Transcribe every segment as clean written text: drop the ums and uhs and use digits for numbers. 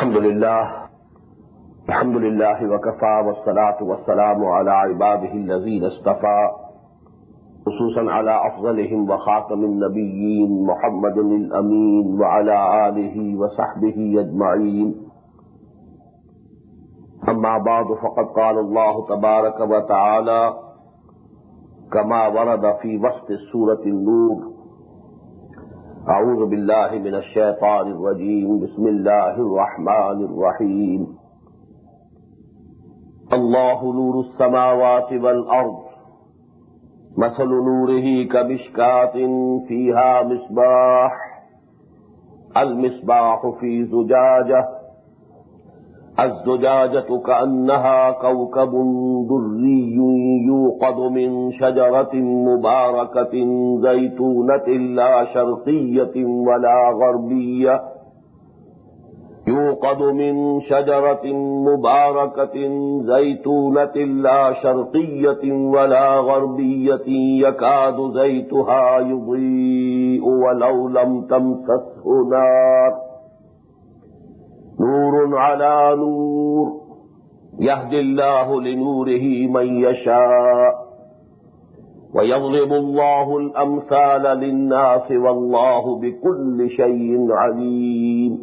الحمد لله وكفى والصلاة والسلام على عباده الذين اصطفى خصوصا على أفضلهم وخاتم النبيين محمد الأمين وعلى آله وصحبه أجمعين. أما بعد فقد قال الله تبارك وتعالى كما ورد في وسط سورة النور: اعوذ باللہ من الشیطان الرجیم بسم اللہ الرحمن الرحیم. اللہ نور السماوات والارض مثل نورہ کمشکاۃ فیہا مصباح المصباح فی زجاجہ الزجاجة كأنها كوكب دري يوقد من شجرة مباركة زيتونة لا شرقية ولا غربية يوقد من شجرة مباركة زيتونة لا شرقية ولا غربية يكاد زيتها يضيء ولو لم تمسسه نار نور على نور يهدي الله لنوره من يشاء ويضرب الله الأمثال للناس والله بكل شيء عليم.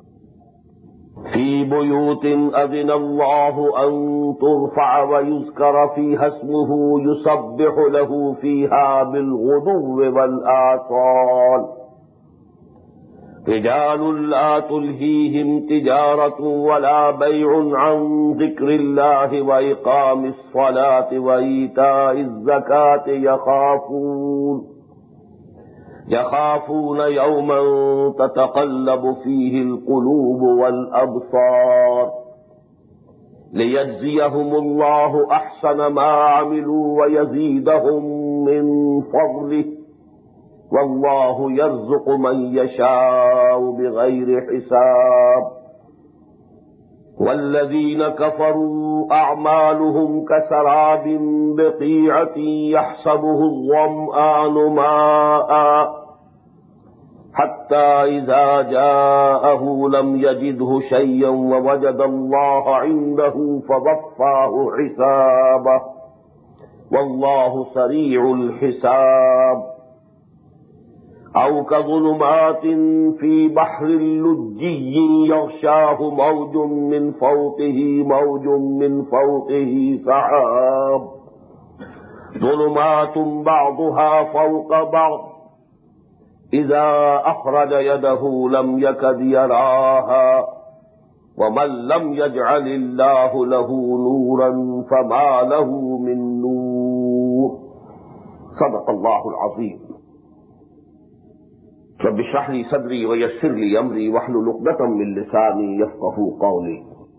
في بيوت أذن الله أن ترفع ويذكر فيها اسمه يسبح له فيها بالغدو والآصال رجال لا تلهيهم تجارة ولا بيع عن ذكر الله وإقام الصلاة وإيتاء الزكاة يخافون يوما تتقلب فيه القلوب والأبصار ليجزيهم الله أحسن ما عملوا ويزيدهم من فضله واللہ یرزق من یشاء بغیر حساب. والذین کفروا اعمالهم کسراب بقیعة يحسبه الظمآن ماء حتى إذا جاءه لم يجده شيئا ووجد الله عنده فوفاه حسابه واللہ سریع الحساب. أو كظلمات في بحر لجي يغشاه موج من فوقه سحاب ظلمات بعضها فوق بعض إذا أخرج يده لم يكد يراها ومن لم يجعل الله له نورا فما له من نور. صدق الله العظيم. رب اشرح لي صدري ويسر لي امري واحلل عقدة من لساني يفقهوا قولي.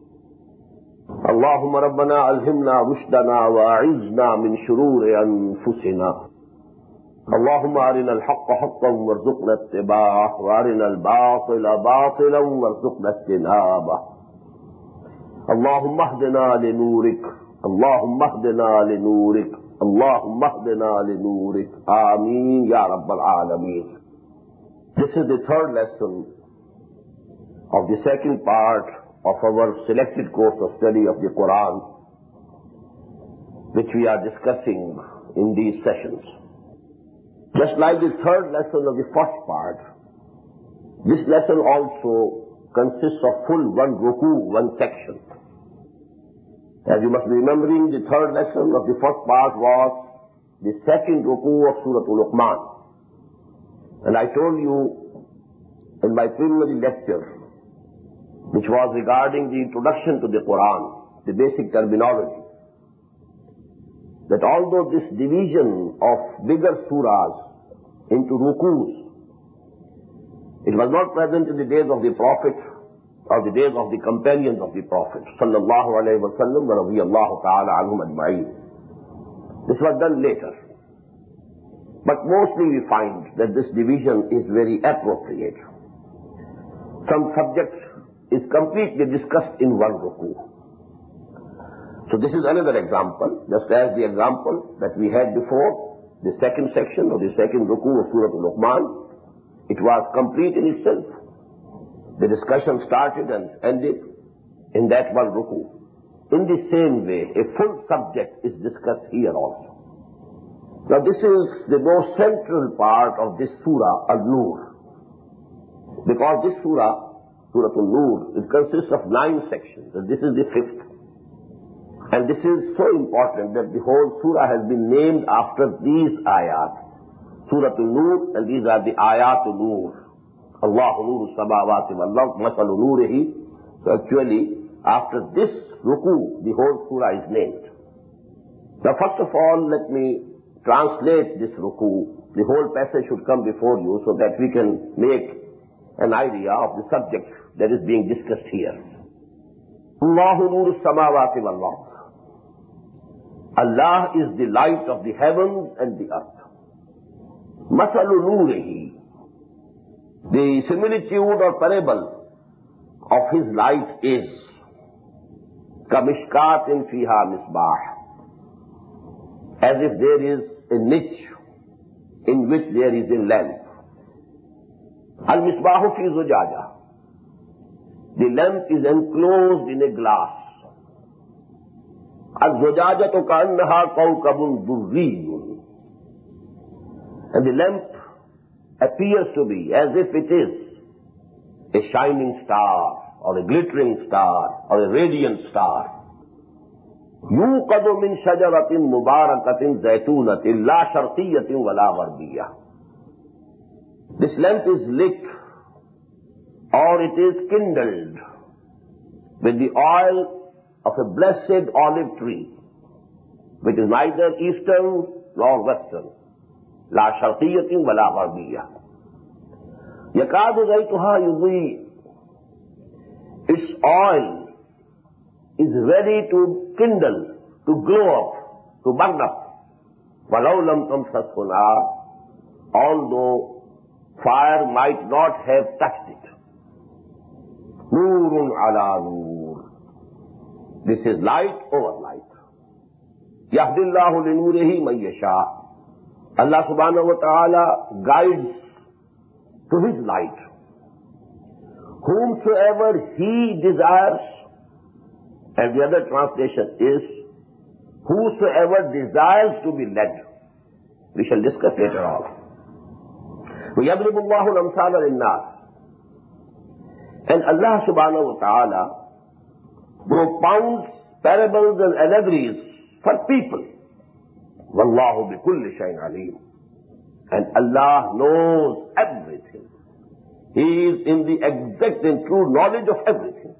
اللهم ربنا الهمنا رشدنا واعذنا من شرور انفسنا. اللهم ارنا الحق حقا وارزقنا اتباعه وارنا الباطل باطلا وارزقنا اجتنابه. اللهم اهدنا لنورك اللهم اهدنا لنورك اللهم اهدنا لنورك آمين يا رب العالمين. This is the third lesson of the second part of our selected course of study of the Quran, which we are discussing in these sessions. Just like the third lesson of the first part, this lesson also consists of full one ruku, one section. As you must be remembering, the third lesson of the first part was the second ruku of Surah Luqman. And I told you in my preliminary lecture, which was regarding the introduction to the Quran, the basic terminology, that although this division of bigger surahs into rukus, it was not present in the days of the Prophet or the days of the companions of the Prophet sallallahu alayhi wa sallam wa radiyallahu ta'ala anhum ajma'in. This was done later. But mostly we find that this division is very appropriate. Some subject is completely discussed in one ruku. So this is another example, just as the example that we had before, the second section or the second ruku of Surah Luqman, it was complete in itself. The discussion started and ended in that one ruku. In the same way, a full subject is discussed here also. Now this is the most central part of this surah, Al-Nur. Because this surah, Surah Al-Nur, it consists of 9 sections, and this is the 5th. And this is so important that the whole surah has been named after these ayat. Surah Al-Nur, and these are the ayat Al-Nur. Allahu nuru samawati wal ard masalu nurihi. So actually, after this ruku, the whole surah is named. Now first of all, let me translate this ruku. The whole passage should come before you so that we can make an idea of the subject that is being discussed here. Allahu nuru samawati wal ard. Allah is the light of the heavens and the earth. Masalu nurihi. The similitude or parable of his light is kamishkatin fiha misbah. As if there is a niche in which there is a lamp. Al-misbahu fi zujaja. The lamp is enclosed in a glass. Al-zujajatu ka'annaha kawkabun durriyun. And the lamp appears to be as if it is a shining star or a glittering star or a radiant star. يوقد من شجرة مباركة زيتونة لا شرقية ولا غربية. This lamp is lit or it is kindled with the oil of a blessed olive tree, which is neither eastern nor western. لا شرقية ولا غربية. يكاد زيتها يضيء. Its oil is ready to kindle, to glow up, to burn up. وَلَوْ لَمْ تَمْسَسْهُ نَارٌ. Although fire might not have touched it. نُورٌ عَلَى نُور. This is light over light. يَهْدِ اللَّهُ لِنُورِهِ مَن يَشَاءُ. Allah subhanahu wa ta'ala guides to his light whomsoever he desires. And the other translation is, whosoever desires to be led. We shall discuss later on. وَيَضْرِبُ اللَّهُ الْأَمْثَالَ لِلنَّاسِ. And Allah subhanahu wa ta'ala propounds parables and allegories for people. وَاللَّهُ بِكُلِّ شَيْءٍ عَلِيمٌ. And Allah knows everything. He is in the exact and true knowledge of everything.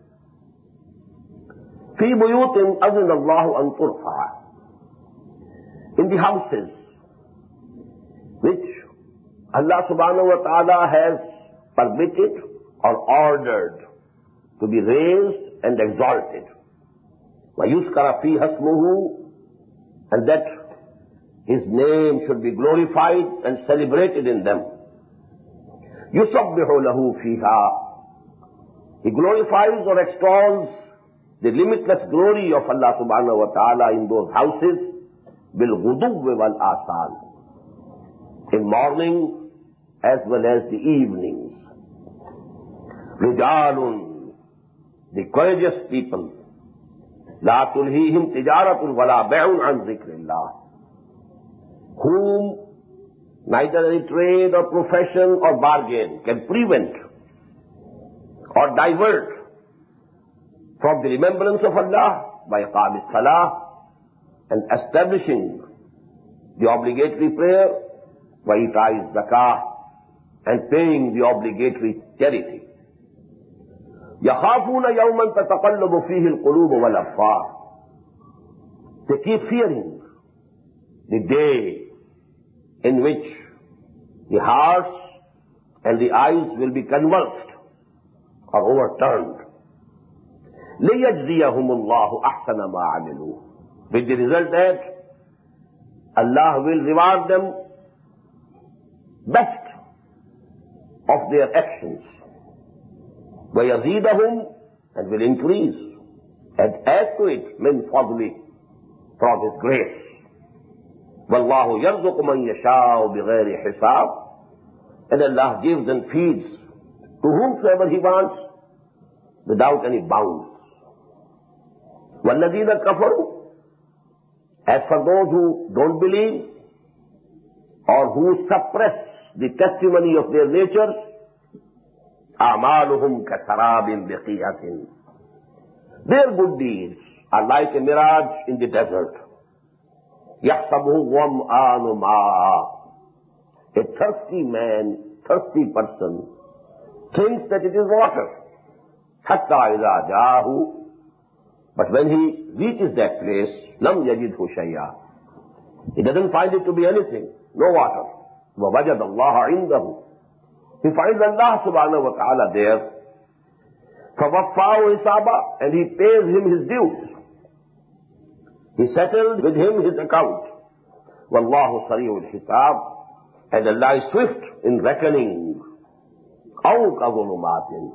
في بيوت أذن الله أن ترفع. In the houses which Allah subhanahu wa ta'ala has permitted or ordered to be raised and exalted. وَيُذْكَرَ فِيهَا اسْمُهُ. And that his name should be glorified and celebrated in them. يُسَبِّحُ لَهُ فِيهَا. He glorifies or extols the limitless glory of Allah subhanahu wa ta'ala in those houses, بِالْغُدُوِّ وَالْآصَالِ. In morning as well as the evenings. رِجَالٌ. The courageous people. لَا تُلْهِيهِمْ تِجَارَةٌ وَلَا بَيْعٌ عَنْ ذِكْرِ اللَّهِ. Whom neither any trade or profession or bargain can prevent or divert from the remembrance of Allah by iqam as-salah and establishing the obligatory prayer, by ita'i zakah and paying the obligatory charity. يَخَافُونَ يَوْمًا تَتَقَلَّبُ فِيهِ الْقُلُوبُ وَالْأَبْصَارُ. They keep fearing the day in which the hearts and the eyes will be convulsed or overturned. لِيَجْزِيَهُمُ اللَّهُ أَحْسَنَ مَا عَمِلُوا. With the result that Allah will reward them best of their actions. وَيَزِيدَهُمْ. And will increase and add to it مِنْ فَضْلِهِ. From His grace. وَاللَّهُ يَرْزُقُ مَنْ يَشَاءُ بِغَيْرِ حِسَابٍ. And Allah gives and feeds to whomsoever He wants without any bounds. وَالَّذِينَ كَفَرُوا, as for those who don't believe or who suppress the testimony of their nature, أَعْمَالُهُمْ كَسَرَابٍ بِقِيعَةٍ, their good deeds are like a mirage in the desert. يَحْسَبُهُ ظَمْآنُ مَاءً, a thirsty man, thirsty person, thinks that it is water. حَتَّى إِذَا جَاءَهُ, but when he reaches that place, لَمْ يَجِدْهُ شَيْئًا, he doesn't find it to be anything, no water. وَوَجَدَ اللَّهَ عِنْدَهُ, he finds Allah subhanahu wa ta'ala there. فَوَفَّاهُ حِسَابًا, and he pays him his dues. He settled with him his account. وَاللَّهُ سَرِيعُ الْحِسَابِ, and Allah is swift in reckoning. أَوْ كَظُلُمَاتٍ,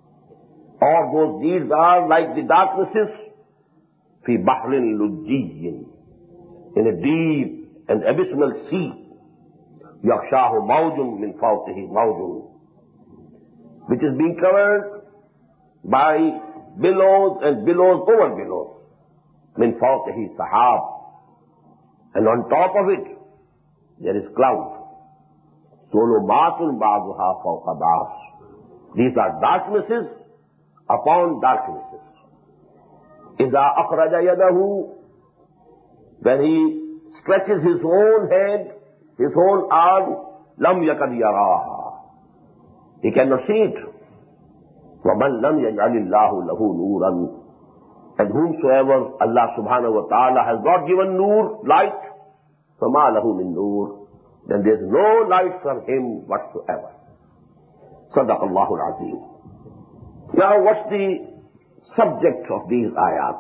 or those deeds are like the darknesses فِي بَحْرٍ لُجِّيٍّ, in a deep and abysmal sea. يَغْشَاهُ مَوْجٌ مِّن فَوْقِهِ مَوْجٌ, which is being covered by billows and billows over billows. مِّن فَوْقِهِ سَحَابٌ, and on top of it there is cloud. ظُلُمَاتٌ بَعْضُهَا فَوْقَ بَعْضٍ, these are darknesses upon darknesses. إِذَا أَخْرَجَ يَدَهُ, when he stretches his own hand, his own arm, لَمْ يَكَدْ يَرَاهَا, he cannot see it. وَمَنْ لَمْ يَجْعَلِ اللَّهُ لَهُ نُورًا, and whomsoever Allah subhanahu wa ta'ala has not given nur, light, فَمَا لَهُ مِن نُور, then there is no light from him whatsoever. صدق الله العظيم. Now what's the subject of these ayat?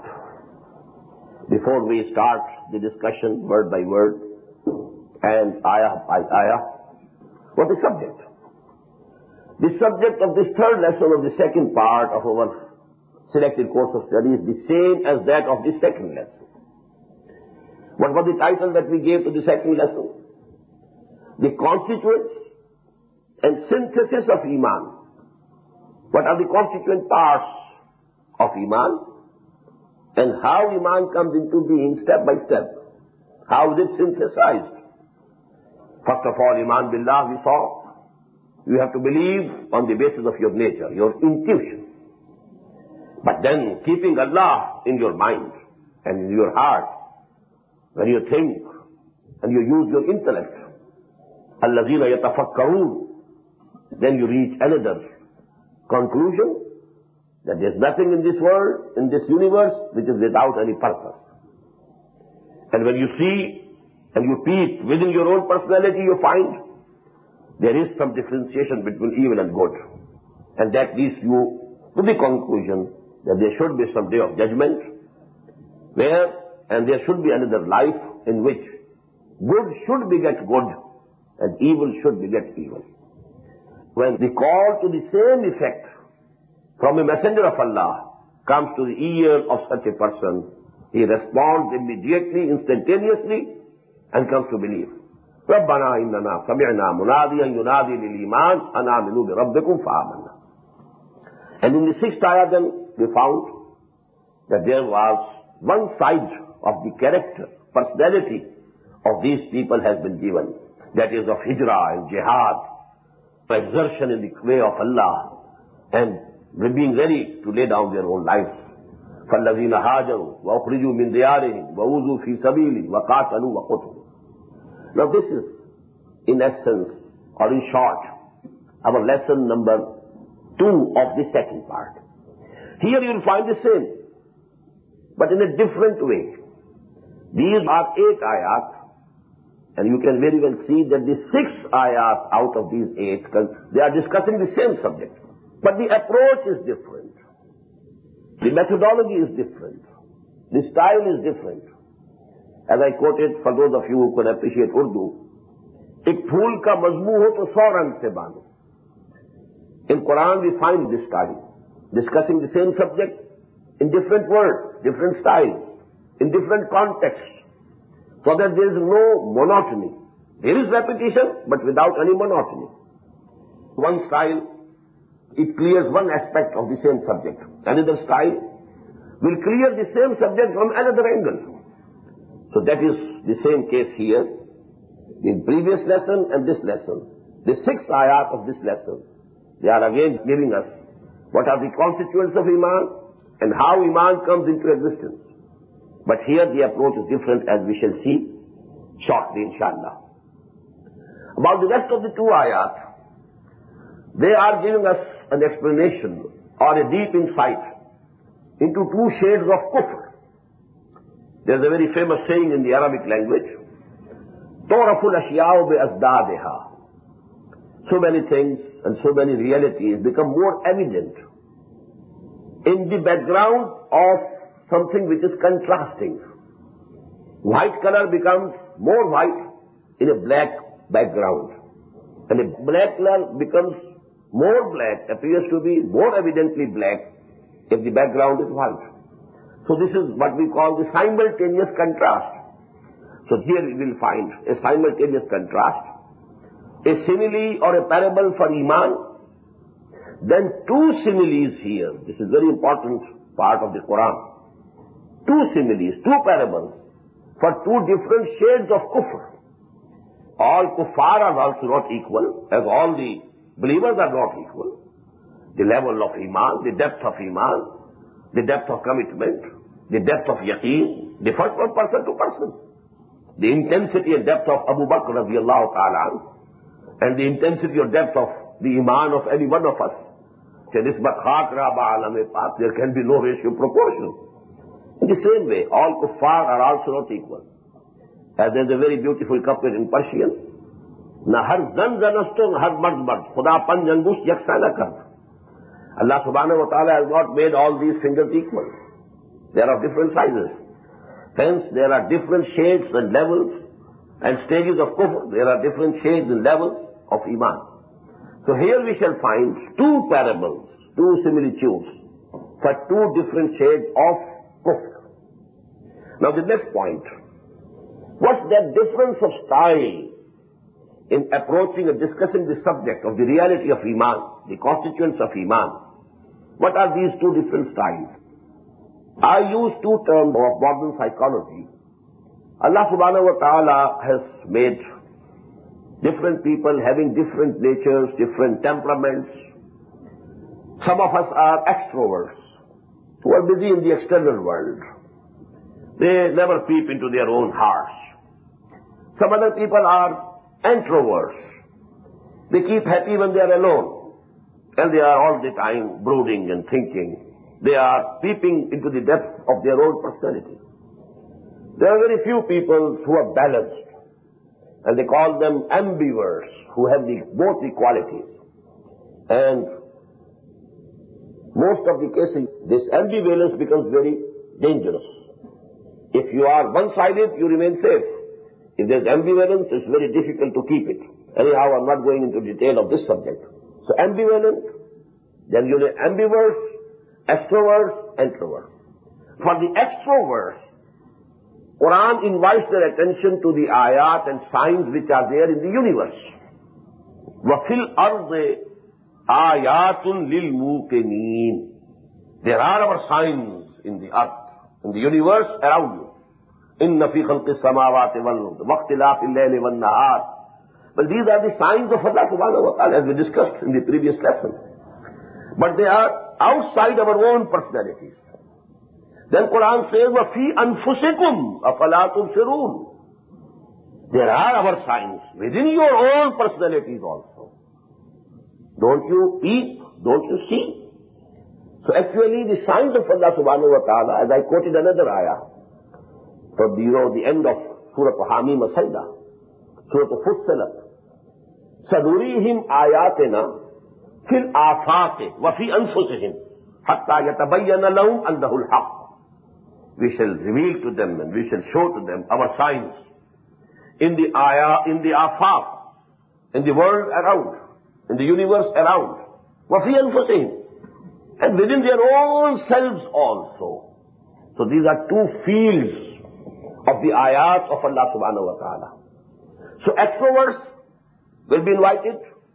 Before we start the discussion word by word and ayah by ayah, what is the subject? The subject of this third lesson of the second part of our selected course of study is the same as that of the second lesson. What was the title that we gave to the second lesson? The constituents and synthesis of Iman. What are the constituent parts of Iman, and how Iman comes into being step by step? How is it synthesized? First of all, Iman Billah, we saw, you have to believe on the basis of your nature, your intuition. But then, keeping Allah in your mind and in your heart, when you think and you use your intellect, الَّذِينَ يَتَفَكَّرُونَ, then you reach another conclusion, that there's nothing in this world, in this universe, which is without any purpose. And when you see and you peep within your own personality, you find there is some differentiation between evil and good. And that leads you to the conclusion that there should be some day of judgment, and there should be another life in which good should beget good and evil should beget evil. When the call to the same effect from a messenger of Allah comes to the ear of such a person, he responds immediately, instantaneously, and comes to believe. رَبَّنَا إِنَّنَا سَمِعْنَا مُنَادِيًا يُنَادِي لِلْإِيمَانِ أَنْ آمِنُوا بِرَبِّكُمْ فَآمَنَّا. And in the sixth ayah then, we found that there was one side of the character, personality of these people has been given. That is of hijrah and jihad, exertion in the way of Allah, and being ready to lay down their own lives. فَالَّذِينَ هَاجَرُوا وَأُخْرِجُوا مِنْ دِيَارِهِمْ وَأُوذُوا فِي سَبِيلِي وَقَاتَلُوا وَقُتِلُوا. Now this is, in essence, or in short, our lesson number 2 of the second part. Here you will find the same, but in a different way. These are 8 ayat, and you can very well see that the 6 ayat out of these 8, they are discussing the same subject. But the approach is different. The methodology is different. The style is different. As I quoted, for those of you who could appreciate Urdu, ek phool ka mazmoo ho to 100 rang se bano. In Quran we find this style, discussing the same subject in different words, different styles, in different contexts, so that there is no monotony. There is repetition, but without any monotony. One style It clears one aspect of the same subject. Another style will clear the same subject from another angle. So that is the same case here. In previous lesson and this lesson, the 6 ayat of this lesson, they are again giving us what are the constituents of Iman and how Iman comes into existence. But here the approach is different, as we shall see shortly, inshallah. About the rest of the 2 ayat, they are giving us an explanation or a deep insight into 2 shades of kufr. There's a very famous saying in the Arabic language, تُعْرَفُ الْأَشْيَاءُ بِأَزْدَادِهَا. So many things and so many realities become more evident in the background of something which is contrasting. White color becomes more white in a black background. And a black color becomes more black, appears to be more evidently black if the background is white. So this is what we call the simultaneous contrast. So here we will find a simultaneous contrast, a simile or a parable for Iman, then 2 similes here. This is very important part of the Quran. 2 similes, 2 parables for 2 different shades of kufr. All kuffar are also not equal, as all the believers are not equal. The level of Iman, the depth of Iman, the depth of commitment, the depth of yaqeen differs from person to person. The intensity and depth of Abu Bakr radiallahu ta'ala and the intensity or depth of the Iman of any one of us. There can be no ratio proportion. In the same way, all kuffar are also not equal. As there is a very beautiful couplet in Persian, na har zan zanasto, na har mard mard, khuda pan janbush yaksa na kar. Allah subhanahu wa ta'ala has not made all these fingers equal. They are of different sizes. Hence, there are different shades and levels and stages of kufr. There are different shades and levels of Iman. So here we shall find 2 parables, 2 similitudes for 2 different shades of kufr. Now the next point. What's that difference of style in approaching and discussing the subject of the reality of Iman, the constituents of Iman? What are these 2 different styles? I use 2 terms of modern psychology. Allah subhanahu wa ta'ala has made different people having different natures, different temperaments. Some of us are extroverts who are busy in the external world. They never peep into their own hearts. Some other people are introverts. They keep happy when they are alone. And they are all the time brooding and thinking. They are peeping into the depths of their own personality. There are very few people who are balanced. And they call them ambiverts, who have both the qualities. And most of the cases, this ambivalence becomes very dangerous. If you are one-sided, you remain safe. If there's ambivalence, it's very difficult to keep it. Anyhow, I'm not going into detail of this subject. So ambivalent, then you have ambiverts, extroverts, introverts. For the extroverts, Quran invites their attention to the ayat and signs which are there in the universe. وَفِي الْأَرْضِ آيَاتٌ لِلْمُوقِنِينَ. There are our signs in the earth, in the universe around you. إِنَّ فِي خَلْقِ السَّمَاوَاتِ وَالْأَرْضِ وَاخْتِلَافِ اللَّيْلِ وَالنَّهَارِ. But these are the signs of Allah subhanahu wa ta'ala, as we discussed in the previous lesson. But they are outside our own personalities. Then Quran says, وَفِي أَنفُسِكُمْ أَفَلَا تُبْصِرُونَ. There are our signs within your own personalities also. Don't you peep? Don't you see? So actually the signs of Allah subhanahu wa ta'ala, as I quoted another ayah, from the end of Surah Hamim As-Sajda, Surah Fussilat, سَنُرِيهِمْ آيَاتِنَا فِي الْآفَاقِ وَفِي أَنفُسِهِمْ حَتَّى يَتَبَيَّنَ لَهُمْ أَنَّهُ الْحَقُّ. We shall reveal to them and we shall show to them our signs in the ayah, in the afaq, in the world around, in the universe around. وَفِي أَنفُسِهِمْ. And within their own selves also. So these are 2 fields of the ayat of Allah subhanahu wa ta'ala. So extroverts will be invited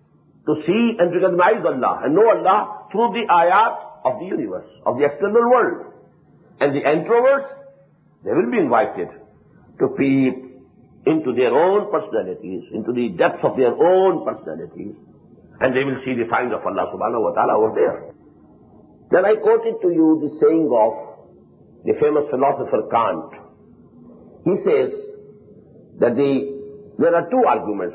to see and recognize Allah and know Allah through the ayat of the universe, of the external world. And the introverts, they will be invited to peep into their own personalities, into the depths of their own personalities, and they will see the signs of Allah subhanahu wa ta'ala over there. Then I quoted to you the saying of the famous philosopher Kant. He says that there are two arguments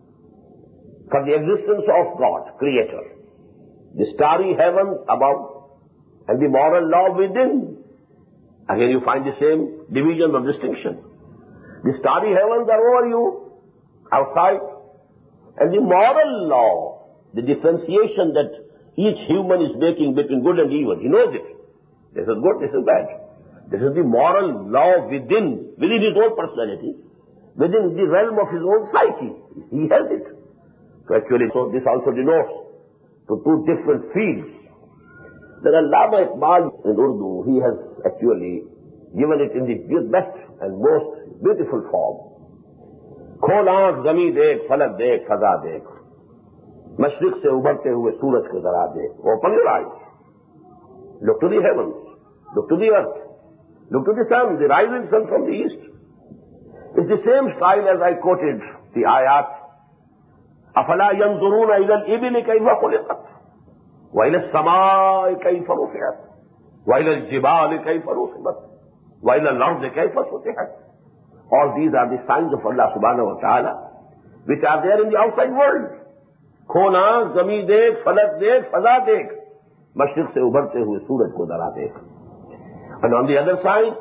for the existence of God, Creator. The starry heavens above and the moral law within. Again you find the same division or distinction. The starry heavens are over you, outside, and the moral law, the differentiation that each human is making between good and evil, he knows it. This is good, this is bad. This is the moral law within his own personality, within the realm of his own psyche. He has it. So actually, this also denotes to two different fields. Then Allama Iqbal in Urdu, he has actually given it in the best and most beautiful form. खोल आंख ज़मीं देख, फलक देख, फजा देख, मशरिक से उभरते हुए सूरज को जरा देख. Open your eyes. Look to the heavens. Look to the earth. Look to the sun, the rising sun from the east. It's the same style as I quoted the ayat. أفلا ينظرون إلى الإبل كيف خلقت وإلى السماء كيف رفعت وإلى الجبال كيف نصبت وإلى الأرض كيف سطحت. All these are the signs of Allah subhanahu wa ta'ala which are there in the outside world. खोल आंख ज़मीं देख, फलक देख, फजा देख, मशरिक से उभरते हुए सूरज को जरा देख. And on the other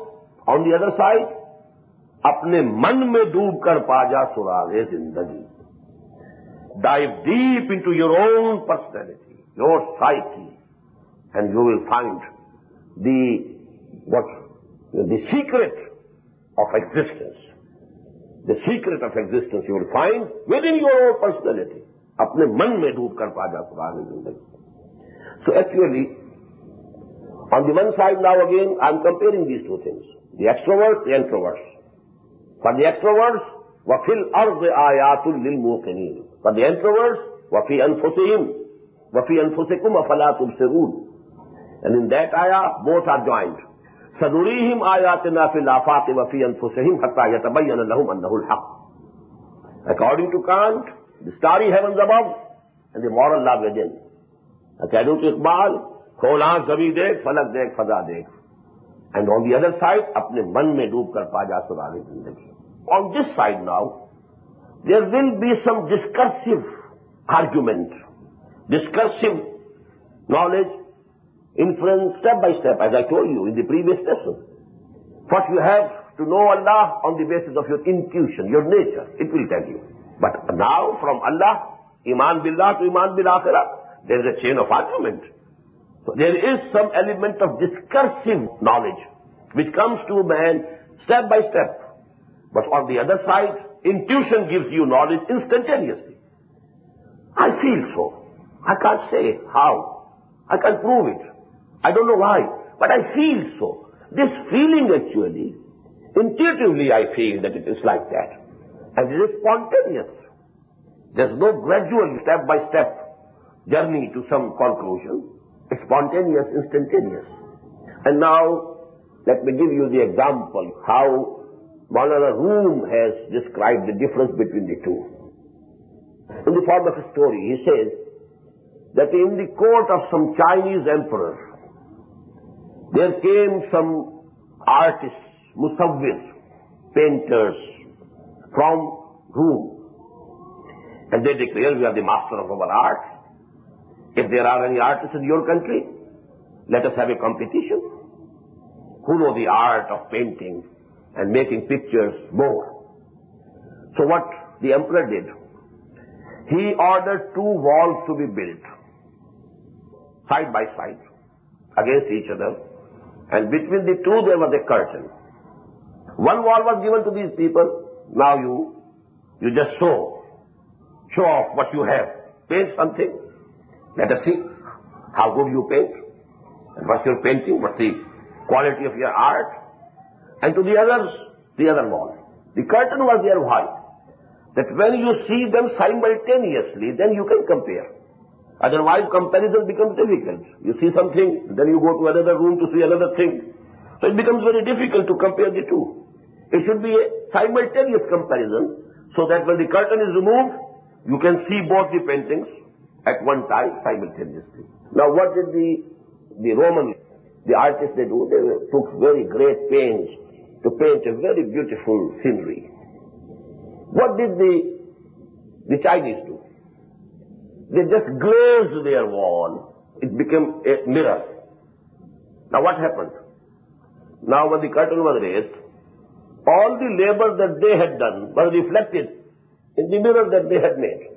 side, अपने मन में डूब कर पा जा सुरागे जिंदगी. Dive deep into your own personality, your psyche, and you will find the secret of existence. The secret of existence you will find within your own personality. अपने मन में डूब कर पा जा सुरागे जिंदगी. So actually, on the one side now again, I am comparing these two things. The extroverts, the introverts. For the extroverts, وَفِي الْأَرْضِ آيَاتٌ لِلْمُوقِنِينَ. For the introverts, وَفِي أَنفُسِهِمْ وَفِي أَنفُسِكُمْ أَفَلَا تُبْصِرُونَ. And in that ayah, both are joined. سَنُرِيهِمْ آيَاتِنَا فِي الْآفَاقِ وَفِي أَنفُسِهِمْ حَتَّى يَتَبَيَّنَ لَهُمْ أَنَّهُ الْحَقُّ. According to Kant, the starry heavens above and the moral law within. According to Iqbal, खोल आंख ज़मीं देख, फलक देख, फजा देख. And on the other side, अपने मन में डूब कर पा जा सुरागे जिंदगी. On this side now, there will be some discursive argument, discursive knowledge, inference step by step, as I told you in the previous lesson. First you have to know Allah on the basis of your intuition, your nature, it will tell you. But now from Allah, Iman Billah to Iman Bil Akhirah, there is a chain of argument. So there is some element of discursive knowledge which comes to man step by step. But on the other side, intuition gives you knowledge instantaneously. I feel so. I can't say how. I can't prove it. I don't know why. But I feel so. This feeling actually, intuitively I feel that it is like that. And it is spontaneous. There's no gradual step by step journey to some conclusion. It's spontaneous, instantaneous. And now, let me give you the example how Maulana Room has described the difference between the two. In the form of a story, he says that in the court of some Chinese emperor, there came some artists, musawwir, painters from Rome. And they declare, we are the master of our art. If there are any artists in your country, let us have a competition. Who know the art of painting and making pictures more? So what the emperor did, he ordered two walls to be built, side by side, against each other, and between the two there was a curtain. One wall was given to these people. Now you just show off what you have. Paint something. Let us see how good you paint, and what's your painting, what's the quality of your art. And to the others, the other wall. The curtain was there white, that when you see them simultaneously, then you can compare. Otherwise, comparison becomes difficult. You see something, then you go to another room to see another thing. So it becomes very difficult to compare the two. It should be a simultaneous comparison, so that when the curtain is removed, you can see both the paintings at one time simultaneously. Now, what did the Romans, the artists, they do? They took very great pains to paint a very beautiful scenery. What did the Chinese do? They just glazed their wall. It became a mirror. Now what happened? Now when the curtain was raised, all the labor that they had done was reflected in the mirror that they had made.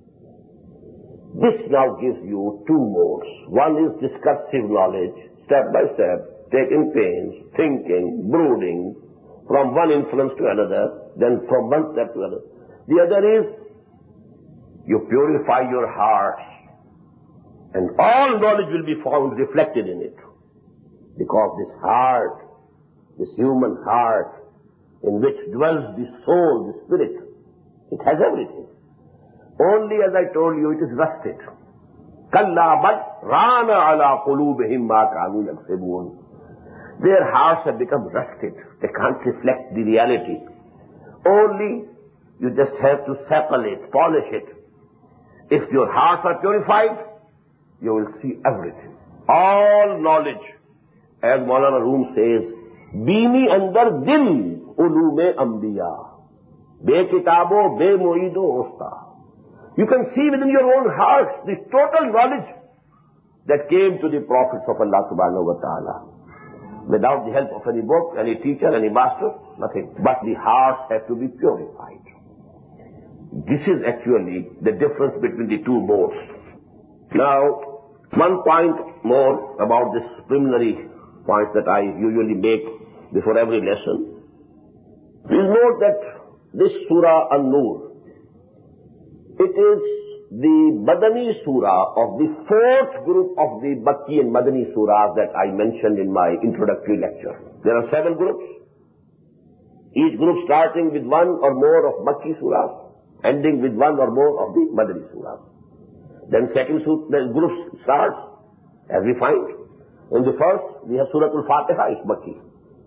This now gives you two modes. One is discursive knowledge, step by step, taking pains, thinking, brooding, from one influence to another, then from one step to another. The other is you purify your heart, and all knowledge will be found reflected in it. Because this heart, this human heart, in which dwells the soul, the spirit, it has everything. Only, as I told you, it is rusted. Kalla bal rana ala qulubihim ma kanu yaksibun. Their hearts have become rusted. They can't reflect the reality. Only you just have to settle it, polish it. If your hearts are purified, you will see everything. All knowledge, as Maulana Room says, Bini andar dil ulume ambiya, be kitabo be moido osta. You can see within your own heart the total knowledge that came to the prophets of Allah subhanahu wa ta'ala. Without the help of any book, any teacher, any master, nothing. But the hearts have to be purified. This is actually the difference between the two modes. Now, one point more about this preliminary point that I usually make before every lesson. Please note that this Surah An-Nur, it is the Madani Surah of the fourth group of the Makki and Madani Surahs that I mentioned in my introductory lecture. There are 7 groups, each group starting with one or more of Makki Surahs, ending with one or more of the Madani Surahs. Then second group starts, as we find. In the first, we have Surah Al-Fatiha, is Makki.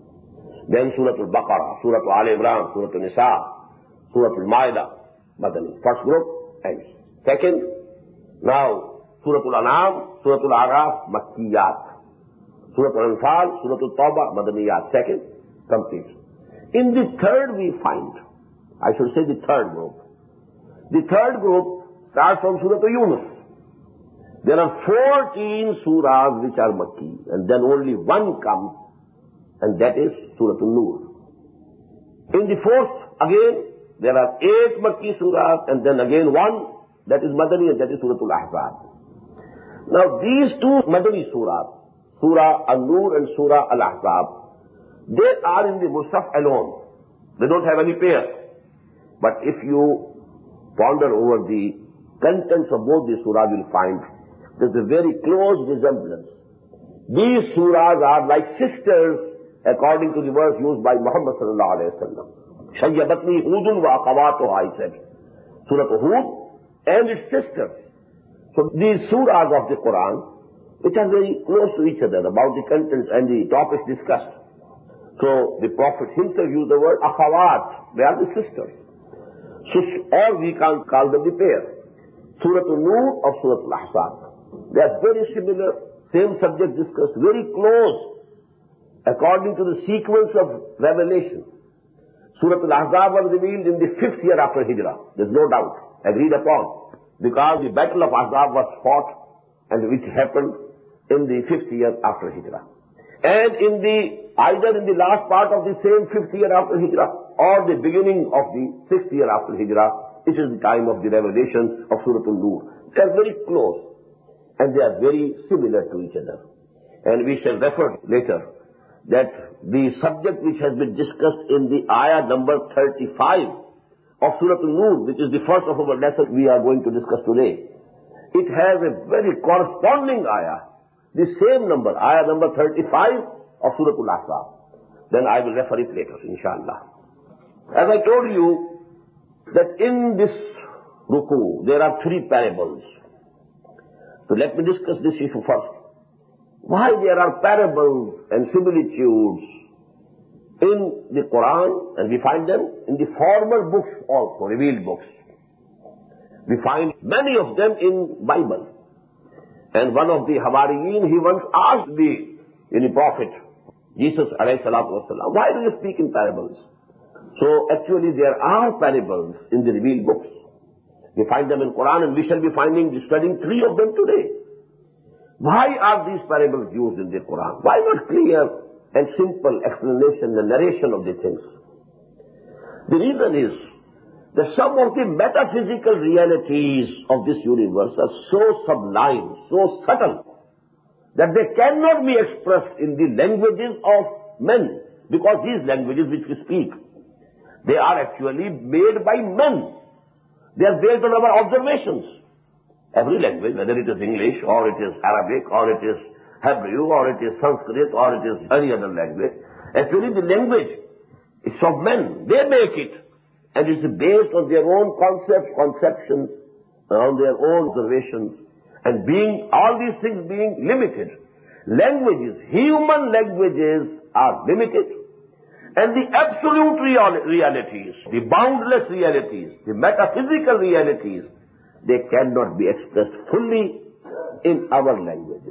Then Surah Al-Baqarah, Surah Al-Imran, Surah Al-Nisa, Surah Al-Ma'idah, Madani. First group ends. Second, now Surah Al-An'am, Surah Al-A'raf, Makkiyat. Surah Al-Anfal, Surah Al-Tawbah, Madaniyat. Second, complete. In the third we find, I should say the third group. The third group starts from Surah Yunus. There are 14 surahs which are Makki, and then only one comes, and that is Surah An-Nur. In the fourth, again, there are 8 Makki surahs, and then again one, that is Madani, and that is Surah Al-Ahzab. Now these two Madani surahs, Surah An-Nur and Surah Al-Ahzab, they are in the Musaf alone. They don't have any pair. But if you ponder over the contents of both these surahs, you will find there's a very close resemblance. These surahs are like sisters, according to the verse used by Muhammad sallallahu alayhi wa sallam. Shayyabatni Hudun wa akhawatuha, he said. Surah Hud and its sisters. So these surahs of the Quran, which are very close to each other about the contents and the topics discussed. So the Prophet himself used the word akhawat. They are the sisters. So, or we can call them the pair. Surah An-Nur or Surah Al-Ahzab. They are very similar, same subject discussed, very close, according to the sequence of revelation. Surah Al-Ahzab was revealed in the 5th year after Hijrah. There's no doubt, agreed upon. Because the battle of Ahzab was fought, and which happened in the 5th year after Hijrah. And either in the last part of the same 5th year after Hijrah, or the beginning of the 6th year after Hijrah, it is the time of the revelation of Surah An-Nur. They are very close, and they are very similar to each other. And we shall refer later that the subject which has been discussed in the ayah number 35 of Surah An-Nur, which is the first of our lesson we are going to discuss today, it has a very corresponding ayah, the same number, ayah number 35 of Surah Al-Ahzab. Then I will refer it later, inshallah. As I told you, that in this ruku there are three parables. So let me discuss this issue first. Why there are parables and similitudes in the Quran, and we find them in the former books also, revealed books. We find many of them in Bible. And one of the Hawariyin, he once asked the Prophet, Jesus alayhi salatu wasalam, why do you speak in parables? So actually there are parables in the revealed books. We find them in Quran, and we shall be studying three of them today. Why are these parables used in the Quran? Why not clear and simple explanation and narration of the things? The reason is that some of the metaphysical realities of this universe are so sublime, so subtle, that they cannot be expressed in the languages of men, because these languages which we speak, they are actually made by men. They are based on our observations. Every language, whether it is English, or it is Arabic, or it is Hebrew, or it is Sanskrit, or it is any other language, actually the language is of men. They make it. And it's based on their own concepts, conceptions, on their own observations, and all these things being limited. Languages, human languages are limited, and the absolute realities, the boundless realities, the metaphysical realities, they cannot be expressed fully in our languages.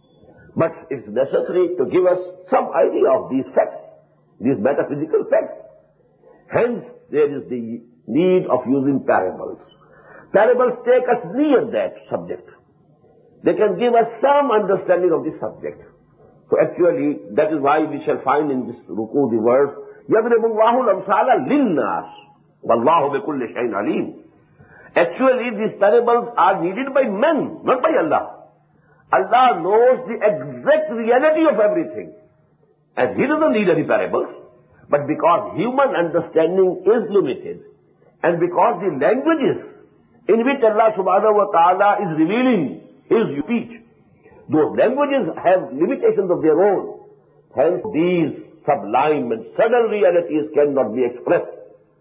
But it's necessary to give us some idea of these facts, these metaphysical facts. Hence, there is the need of using parables. Parables take us near that subject. They can give us some understanding of the subject. So actually, that is why we shall find in this ruku the word, يَضْرِبُ اللَّهُ الْأَمْثَالَ لِلنَّاسِ وَاللَّهُ بِكُلِّ شَيْءٍ عَلِيمٌ. Actually, these parables are needed by men, not by Allah. Allah knows the exact reality of everything. And He doesn't need any parables. But because human understanding is limited, and because the languages in which Allah subhanahu wa ta'ala is revealing His speech, those languages have limitations of their own. Hence these sublime and subtle realities cannot be expressed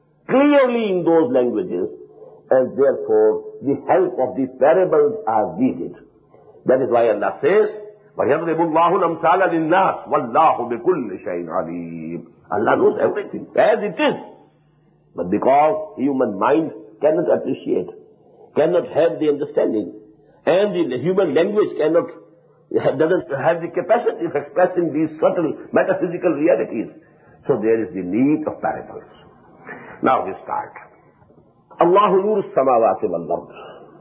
clearly in those languages, and therefore the help of the parables are needed. That is why Allah says, وَيَضْرِبُ اللَّهُ الْأَمْثَالَ لِلنَّاسِ وَاللَّهُ بِكُلِّ شَيْءٍ عَلِيمٌ. Allah knows everything as it is. But because human mind cannot appreciate, cannot have the understanding, and the human language doesn't have the capacity of expressing these subtle metaphysical realities, so there is the need of parables. Now we start. Allahu nur samawati wal ard.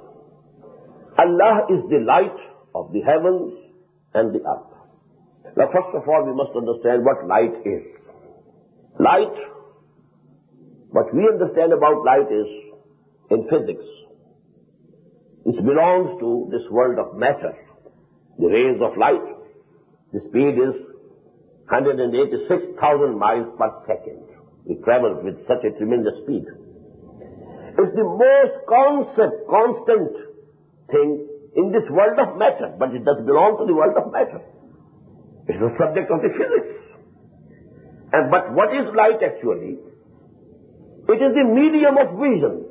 Allah is the light of the heavens and the earth. Now first of all we must understand what light is. Light, what we understand about light is, in physics, it belongs to this world of matter. The rays of light, the speed is 186,000 miles per second. It travels with such a tremendous speed. It's the most constant thing in this world of matter, but it does belong to the world of matter. It's the subject of the physics. But what is light actually? It is the medium of vision.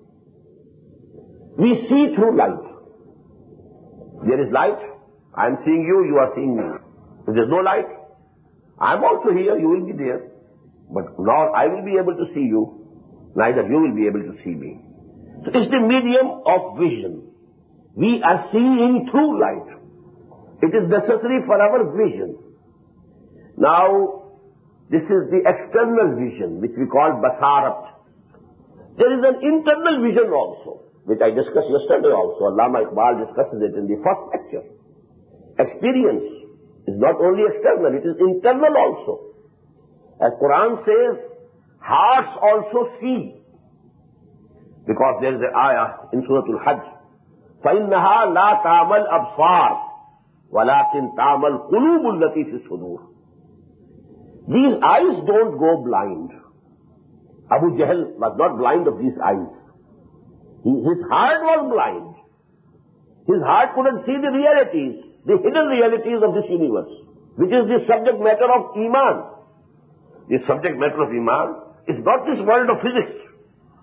We see through light. There is light. I am seeing you, you are seeing me. If there is no light, I am also here, you will be there. But nor I will be able to see you, neither you will be able to see me. So it's the medium of vision. We are seeing through light. It is necessary for our vision. Now, this is the external vision, which we call basarat. There is an internal vision also, which I discussed yesterday also. Allama Iqbal discusses it in the first lecture. Experience is not only external, it is internal also. As Quran says, hearts also see. Because there is an ayah in Surah Al-Hajj. فَإِنَّهَا لَا تَعْمَلْ أَبْصَارِ وَلَكِنْ تَعْمَلْ قُلُوبُ الَّتِي فِي الصُّدُورِ. These eyes don't go blind. Abu Jahl was not blind of these eyes. His heart was blind. His heart couldn't see the realities, the hidden realities of this universe, which is the subject matter of Iman. The subject matter of Iman is not this world of physics.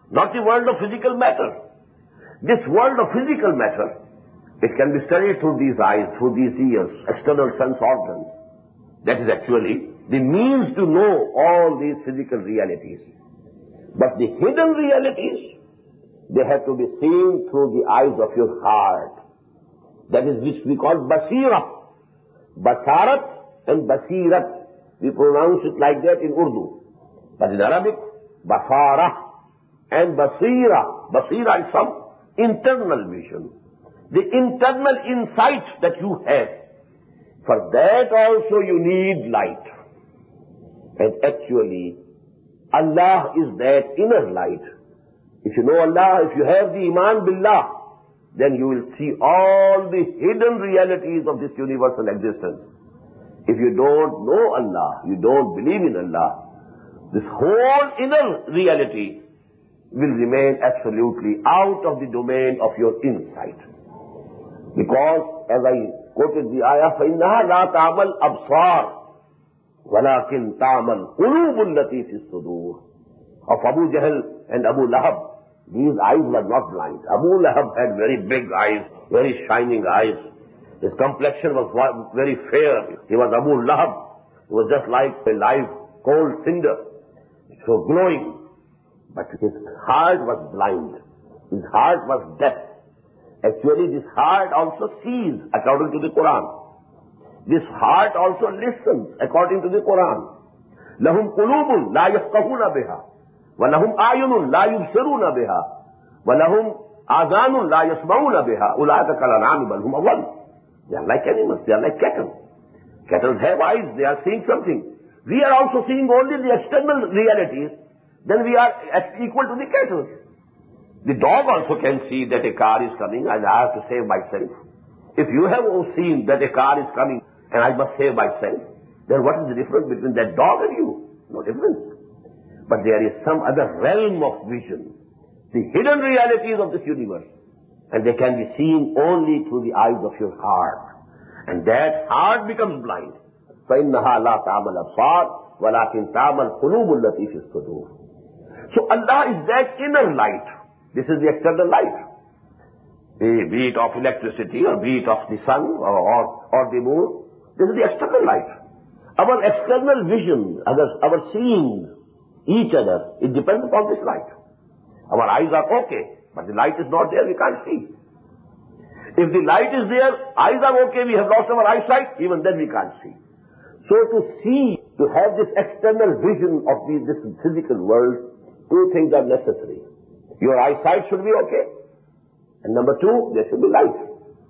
not the world of physical matter. This world of physical matter, it can be studied through these eyes, through these ears, external sense organs. That is actually the means to know all these physical realities. But the hidden realities, they have to be seen through the eyes of your heart. That is which we call basira. Basarat and basirat. We pronounce it like that in Urdu. But in Arabic, basara and basira. Basira is some internal vision. The internal insight that you have. For that also you need light. And actually, Allah is that inner light. If you know Allah, if you have the Iman Billah, then you will see all the hidden realities of this universal existence. If you don't know Allah, you don't believe in Allah, this whole inner reality will remain absolutely out of the domain of your insight. Because, as I quoted the ayah, فَإِنَّهَا لَا تَعْمَى الْأَبْصَارِ وَلَكِنْ تَعْمَى الْقُلُوبُ الَّتِي فِي الصُّدُورِ. Of Abu Jahl and Abu Lahab, these eyes were not blind. Abu Lahab had very big eyes, very shining eyes. His complexion was very fair. He was Abu Lahab. He was just like a live cold cinder, so glowing. But his heart was blind. His heart was deaf. Actually, this heart also sees according to the Quran. This heart also listens according to the Quran. لَهُمْ قُلُوبٌ لَا يَفْقَهُونَ بِهَا وَلَهُمْ أَعْيُنٌ لَا يُبْصِرُونَ بِهَا وَلَهُمْ آذَانٌ لَا يَسْمَعُونَ بِهَا أُولَٰئِكَ كَالْأَنْعَامِ بَلْ هُمْ أَضَلُّ. They are like animals. They are like cattle. Cattle have eyes. They are seeing something. We are also seeing only the external realities. Then we are equal to the cattle. The dog also can see that a car is coming and I have to save myself. If you have seen that a car is coming and I must save myself, then what is the difference between that dog and you? No difference. But there is some other realm of vision, the hidden realities of this universe, and they can be seen only through the eyes of your heart. And that heart becomes blind. فَإِنَّهَا لَا تَعْمَى الْأَبْصَارِ وَلَكِنْ تَعْمَى الْقُلُوبُ الَّتِي فِي الصُّدُورِ. So Allah is that inner light. This is the external light. Be it of electricity or be it of the sun or the moon. This is the external light. Our external vision, our seeing each other, it depends upon this light. Our eyes are okay, but the light is not there, we can't see. If the light is there, eyes are okay, we have lost our eyesight, even then we can't see. So to see, to have this external vision of this physical world, two things are necessary. Your eyesight should be okay. And number two, there should be light.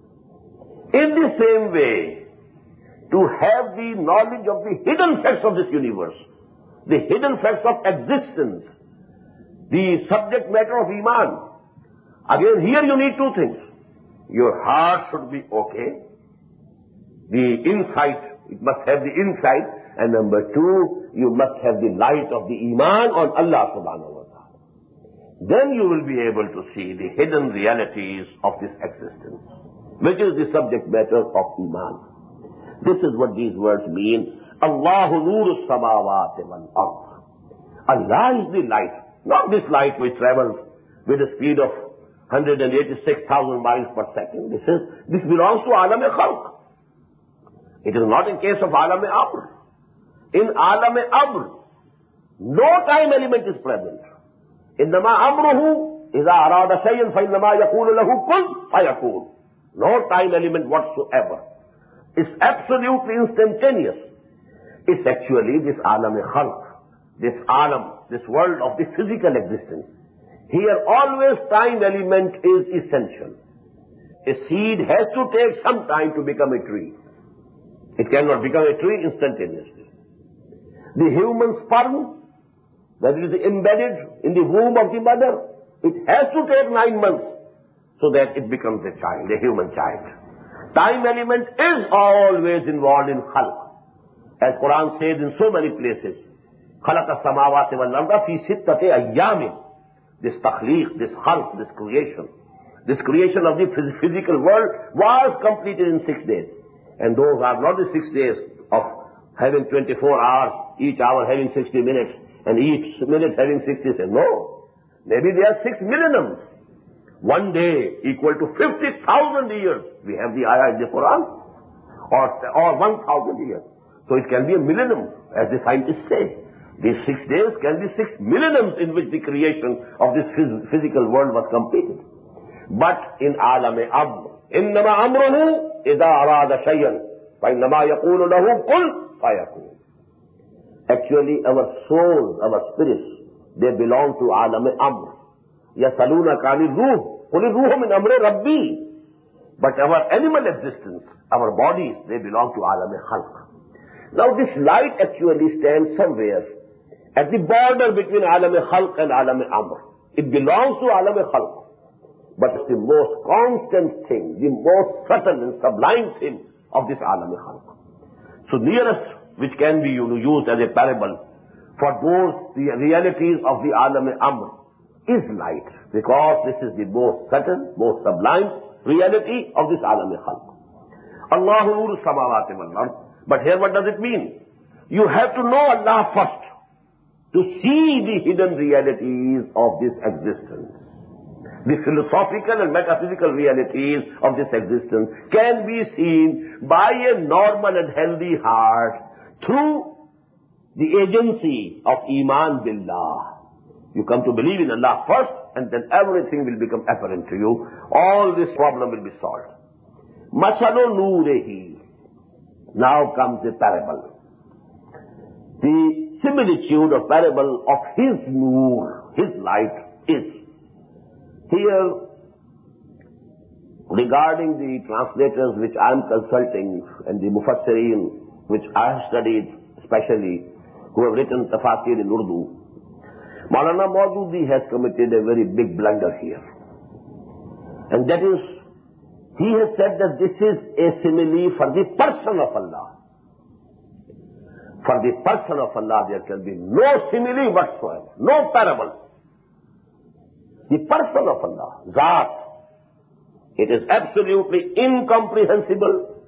In the same way, to have the knowledge of the hidden facts of this universe, the hidden facts of existence, the subject matter of Iman. Again, here you need two things. Your heart should be okay. The insight, it must have the insight. And number two, you must have the light of the Iman on Allah subhanahu wa ta'ala. Then you will be able to see the hidden realities of this existence, which is the subject matter of Iman. This is what these words mean. Allahu nuru samawati wal ard. Allah is the light. Not this light which travels with a speed of 186,000 miles per second. This belongs to Alam-e-Khalq. It is not in case of Alam-e-Amr. In Alam-e-Amr, no time element is present. إِنَّمَا أَمْرُهُ إِذَا أَرَادَ شَيْئًا فَإِنَّمَا يَقُولُ لَهُ كُنْ فَيَكُونُ. No time element whatsoever. It's absolutely instantaneous. It's actually this Alam-e-Khalq, this Alam, this world of the physical existence. Here always time element is essential. A seed has to take some time to become a tree. It cannot become a tree instantaneously. The human sperm, that is embedded in the womb of the mother, it has to take 9 months so that it becomes a child, a human child. Time element is always involved in khalq. As Quran says in so many places, خَلَقَ السَّمَاوَاتِ وَالْأَرْضَ فِي سِتَّةِ أَيَّامٍ. This takhliq, this khalq, this creation of the physical world was completed in 6 days. And those are not the 6 days of having 24 hours, each hour having 60 minutes, and each minute having 60 seconds. No. Maybe they are 6 millenniums. One day equal to 50,000 years. We have the ayah in the Quran. Or 1,000 years. So it can be a millennium, as the scientists say. These 6 days can be 6 millenniums in which the creation of this physical world was completed. But in Alam-e Amr, إِنَّمَا أَمْرُهُ إِذَا أَرَادَ شَيْئًا فَإِنَّمَا يَقُولُ لَهُ قُلْ فَيَكُونُ. Actually, our souls, our spirits, they belong to Alam-e Amr. يَسَلُونَكَ عَنِ الرُّوحِ قُلِ الرُّوحُ مِنْ أَمْرِ رَبِّي. But our animal existence, our bodies, they belong to Alam-e Khalq. Now this light actually stands somewhere at the border between Alam-e Khalq and Alam-e Amr. It belongs to Alam-e Khalq. But it's the most constant thing, the most subtle and sublime thing of this Alam-e Khalq. So nearest which can be used as a parable for those the realities of the Alam-e Amr is light, because this is the most subtle, most sublime reality of this Alam-e Khalq. Allahu nuru samawati wal ard. But here what does it mean? You have to know Allah first to see the hidden realities of this existence. The philosophical and metaphysical realities of this existence can be seen by a normal and healthy heart through the agency of Iman Billah. You come to believe in Allah first, and then everything will become apparent to you. All this problem will be solved. Masalu Nurehi. Now comes the parable. The similitude or parable of his nur, his light is. Here, regarding the translators which I am consulting and the Mufassirin which I have studied especially, who have written Tafasir in Urdu, Maulana Maududi has committed a very big blunder here. And that is, he has said that this is a simile for the person of Allah. For the person of Allah there can be no simile whatsoever, no parable. The person of Allah, Zat, it is absolutely incomprehensible,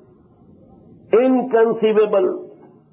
inconceivable,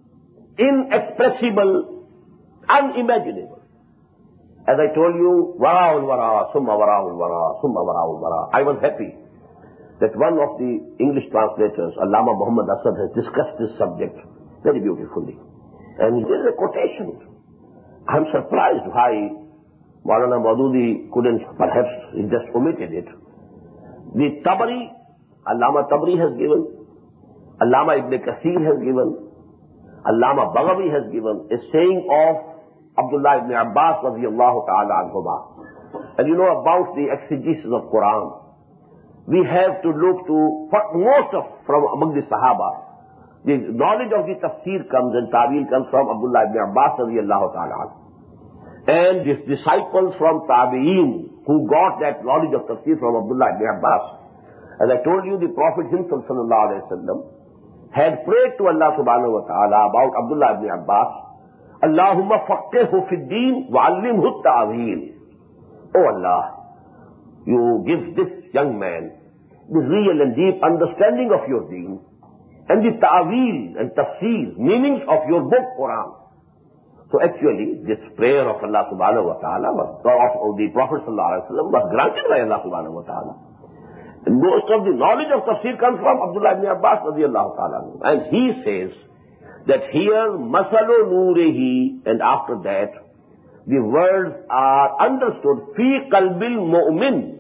inexpressible, unimaginable. As I told you, Wara'ul Wara, Summa Wara'ul Wara, Summa Wara'ul Wara. I was happy that one of the English translators, Allama Muhammad Asad, has discussed this subject very beautifully. And there is a quotation. I am surprised why Maulana Maududi couldn't, perhaps he just omitted it. The Tabari, Allama Tabari has given, Allama Ibn Kathir has given, Allama Baghawi has given a saying of Abdullah ibn Abbas radiyallahu ta'ala anhuma. And you know about the exegesis of Quran. We have to look to, for most of, from among the Sahaba, the knowledge of the tafsir comes and ta'wil comes from Abdullah ibn Abbas radiyallahu ta'ala anhu. And his disciples from Tabi'een who got that knowledge of tafsir from Abdullah ibn Abbas. As I told you, the Prophet himself sallallahu alayhi wa sallam had prayed to Allah subhanahu wa ta'ala about Abdullah ibn Abbas, Allahumma faqihhu fi d-deen wa 'allimhu at-ta'wil. Oh Allah, you give this young man the real and deep understanding of your deen and the ta'wil and tafsir, meanings of your book Quran. So actually, this prayer of Allah subhanahu wa ta'ala, of the Prophet sallallahu alaihi wasallam, was granted by Allah subhanahu wa ta'ala. And most of the knowledge of tafsir comes from Abdullah ibn Abbas radiyallahu ta'ala. And he says that here, Masalu Nurehi, and after that, the words are understood, Fi qalbil mu'min.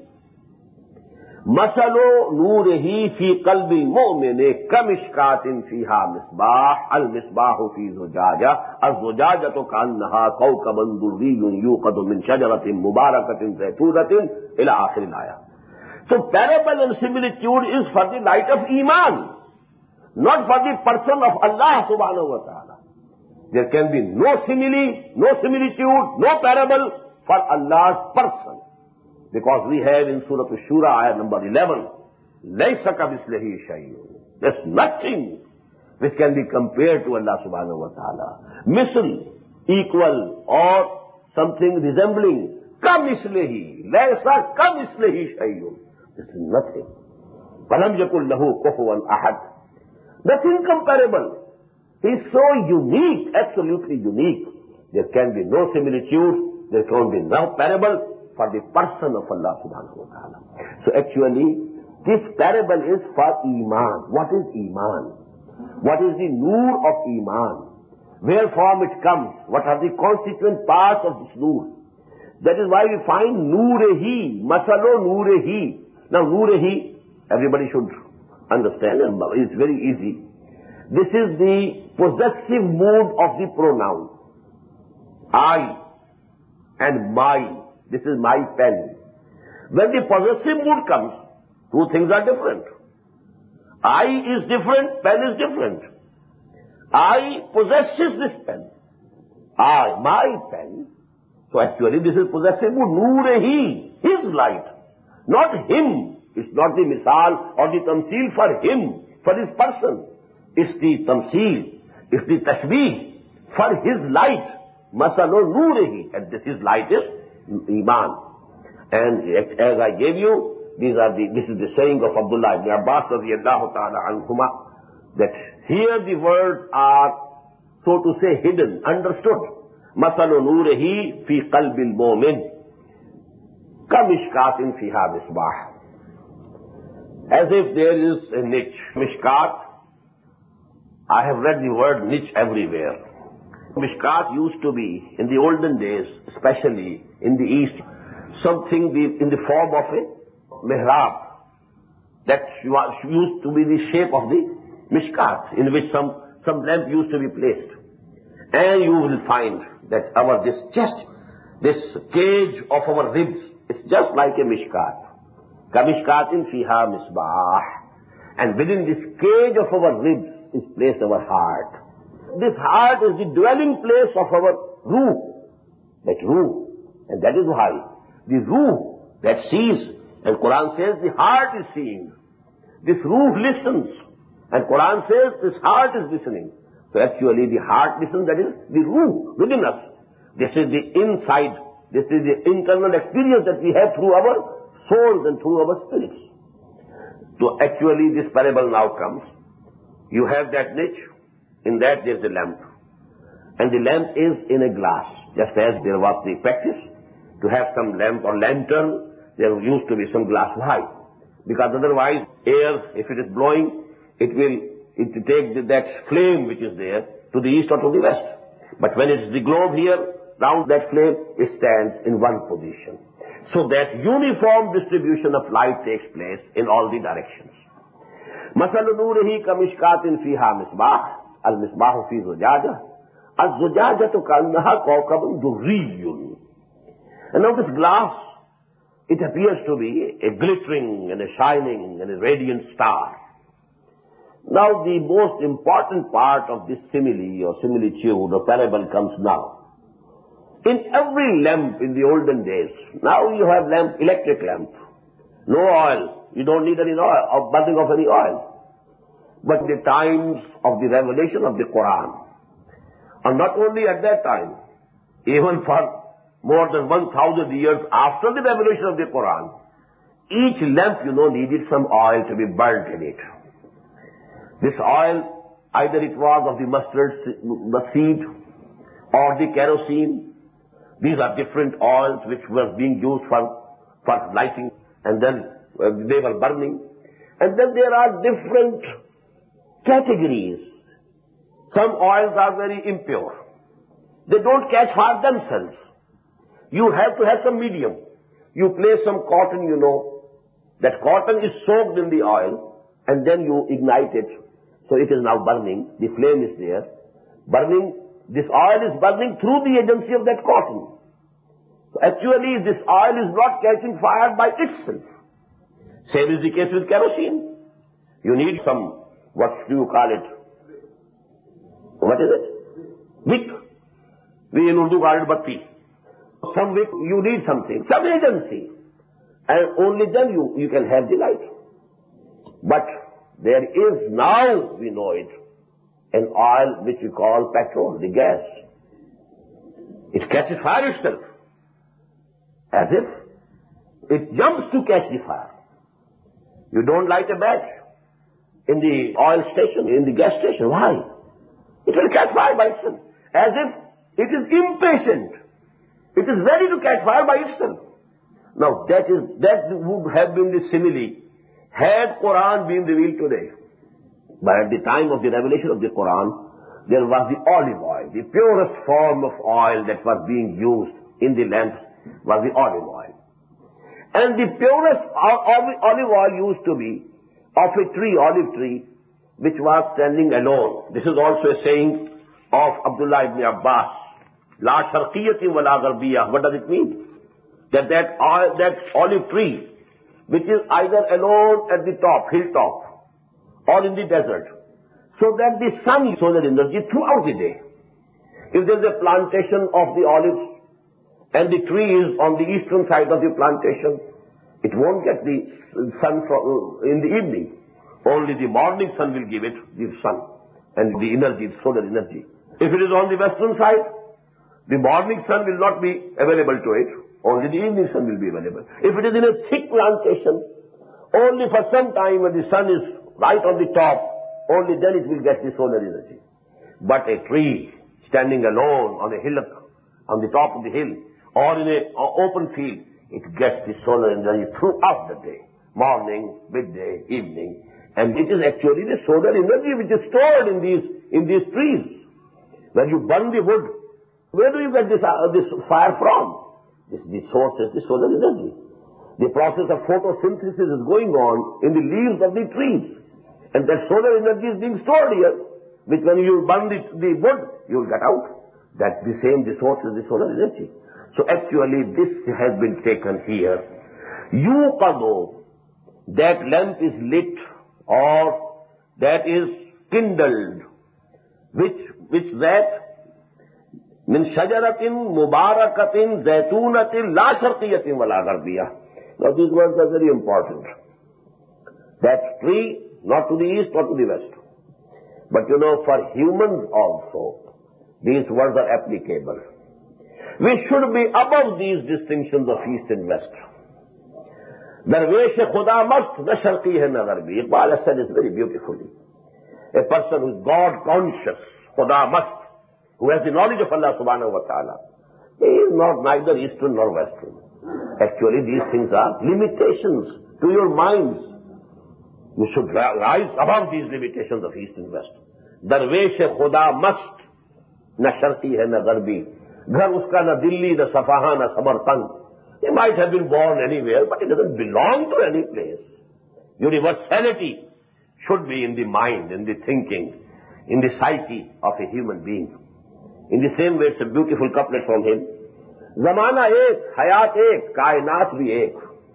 Masalu Nurehi fi qalbil mu'min, kamishkatin fiha misbah, al-misbahu fi zujaja, az-zujajatu ka'annaha kawkaban durriyun yuqadu min shajaratin mubarakatin zaytunatin, ila akhir al-ayah. So parable and similitude is for the light of Iman, not for the person of Allah subhanahu wa ta'ala. There can be no simile, no similitude, no parable for Allah's person. Because we have in Surah Ash-Shura, ayah number 11, لَيْسَ كَمِثْلِهِ شَيْءٌ. There's nothing which can be compared to Allah subhanahu wa ta'ala. Misl, equal, or something resembling. كَمِثْلِهِ لَيْسَ كَمِثْلِهِ شَيْءٌ. This is nothing. وَلَمْ يَكُنْ لَهُ كُفُوًا أَحَدٌ. Nothing comparable. He is so unique, absolutely unique. There can be no similitude, there can be no parable for the person of Allah subhanahu wa ta'ala. So actually, this parable is for Iman. What is Iman? What is the Noor of Iman? Where from it comes? What are the constituent parts of this Noor? That is why we find Noorehi, Masalo Noorehi. Now Noorehi, everybody should understand, and it's very easy. This is the possessive mood of the pronoun. I and my. This is my pen. When the possessive mood comes, two things are different. I is different, pen is different. I possesses this pen. I, my pen. So actually this is possessive mood. Noorehi, his light. Not him. It's not the misal or the tamsil for him, for his person. It's the tamsil, it's the tashbih for his light. Masalo Noorehi. And this his light is Iman. And as I gave you, this is the saying of Abdullah ibn Abbas radiyallahu ta'ala anhuma, that here the words are, so to say, hidden, understood. Masalu nurehi fi qalbil mu'min kamishkatin fiha misbah. As if there is a niche. Mishkat, I have read the word niche everywhere. Mishkat used to be, in the olden days, especially in the East, something in the form of a mihrab. That used to be the shape of the mishkat, in which some lamp used to be placed. And you will find that this chest, this cage of our ribs, is just like a mishkat. Kamishkatin fiha misbah. And within this cage of our ribs is placed our heart. This heart is the dwelling place of our ruh. That ruh. And that is why the ruh that sees, and Quran says the heart is seeing. This ruh listens, and Quran says this heart is listening. So actually the heart listens, that is the ruh within us. This is the inside, this is the internal experience that we have through our souls and through our spirits. So actually this parable now comes. You have that niche, in that there is a lamp. And the lamp is in a glass. Just as there was the practice to have some lamp or lantern, there used to be some glass. Why? Because otherwise air, if it is blowing, it will take that flame which is there to the east or to the west. But when it's the globe here, round that flame, it stands in one position. So that uniform distribution of light takes place in all the directions. Masalu nurehi kamishkatin fiha misbah, al-misbahu fi zujajah, az-zujajatu ka'annaha kawkabun durriyun. And now this glass, it appears to be a glittering and a shining and a radiant star. Now the most important part of this simile or similitude or parable comes now. In every lamp in the olden days, now you have lamp, electric lamp, no oil, you don't need any oil, or burning of any oil. But the times of the revelation of the Quran, and not only at that time, even for more than 1,000 years after the revelation of the Quran, each lamp, needed some oil to be burnt in it. This oil, either it was of the mustard seed or the kerosene. These are different oils which were being used for lighting, and then they were burning. And then there are different categories. Some oils are very impure. They don't catch fire themselves. You have to have some medium. You place some cotton, that cotton is soaked in the oil, and then you ignite it. So it is now burning. The flame is there. Burning. This oil is burning through the agency of that cotton. So actually this oil is not catching fire by itself. Same is the case with kerosene. You need some, what do you call it? What is it? Wick. We in Urdu call it batti. Some wick, you need something, some agency. And only then you can have the light. But there is now, we know it, an oil which we call petrol, the gas. It catches fire itself. As if it jumps to catch the fire. You don't light a match in the oil station, in the gas station. Why? It will catch fire by itself. As if it is impatient. It is ready to catch fire by itself. Now that would have been the simile had Quran been revealed today. But at the time of the revelation of the Quran, there was the olive oil, the purest form of oil that was being used in the lamps was the olive oil. And the purest olive oil used to be of a tree, olive tree, which was standing alone. This is also a saying of Abdullah ibn Abbas. La sharqiyatin wa la gharbiyah. What does it mean? That olive tree, which is either alone at the top, hilltop, or in the desert, so that the sun is solar energy throughout the day. If there is a plantation of the olives, and the tree is on the eastern side of the plantation, it won't get the sun in the evening. Only the morning sun will give it the sun and the energy, the solar energy. If it is on the western side, the morning sun will not be available to it. Only the evening sun will be available. If it is in a thick plantation, only for some time when the sun is right on the top, only then it will get the solar energy. But a tree standing alone on a hillock, on the top of the hill, or in an open field, it gets the solar energy throughout the day, morning, midday, evening. And it is actually the solar energy which is stored in these trees. When you burn the wood, where do you get this fire from? The source is the solar energy. The process of photosynthesis is going on in the leaves of the trees. And that solar energy is being stored here, which when you burn the wood, you will get out. That's the same, the source is the solar energy. So actually this has been taken here. Yuqadu, that lamp is lit or that is kindled, which that min shajaratin mubarakatin zaytunatin la sharqiyatin wala gharbiyah. Now these words are very important. That tree, not to the east, not to the west. But for humans also, these words are applicable. We should be above these distinctions of east and west. Darwesh Khuda mast na sharqi hai na gharbi. Iqbal has said it very beautifully. A person who is God conscious, Khuda mast, who has the knowledge of Allah subhanahu wa ta'ala, he is not neither eastern nor western. Actually these things are limitations to your minds. You should rise above these limitations of east and west. Darwesh Khuda mast na sharqi hai na gharbi. Ghar uska na Delhi, na Safaha, na Samarkand. He might have been born anywhere, but it doesn't belong to any place. Universality should be in the mind, in the thinking, in the psyche of a human being. In the same way, it's a beautiful couplet from him. Zamana ek, hayat ek, kainat bhi ek.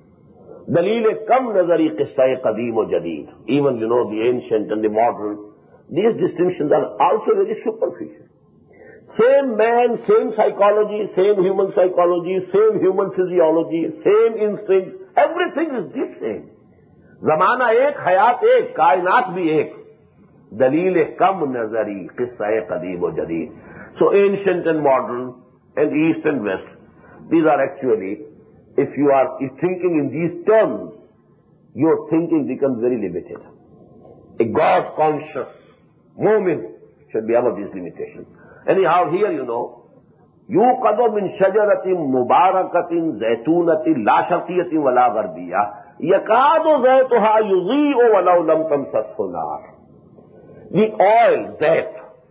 Dalil kam nazari qissa qadeem o jadid. Even, the ancient and the modern, these distinctions are also very superficial. Same man, same psychology, same human psychology, same human physiology, same instincts, everything is the same. Zamana ek, hayat ek, kainat bhi ek. Dalil kam nazari, qissa qadeem o jadid. So ancient and modern, and east and west, these are actually, if you are thinking in these terms, your thinking becomes very limited. A God-conscious mu'min should be above these limitations. Anyhow, here yuqadu min shajaratin mubarakatin zaytunatin la sharqiyatin wala gharbiyah yakadu zaytuha yudhi'u walau lam tamsashu nar. The oil, zayt,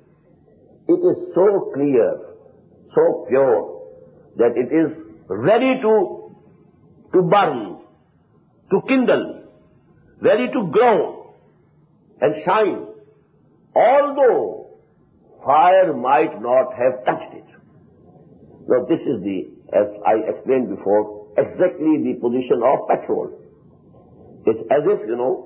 it is so clear, so pure, that it is ready to burn, to kindle, ready to glow and shine, although fire might not have touched it. Now this is as I explained before, exactly the position of petrol. It's as if,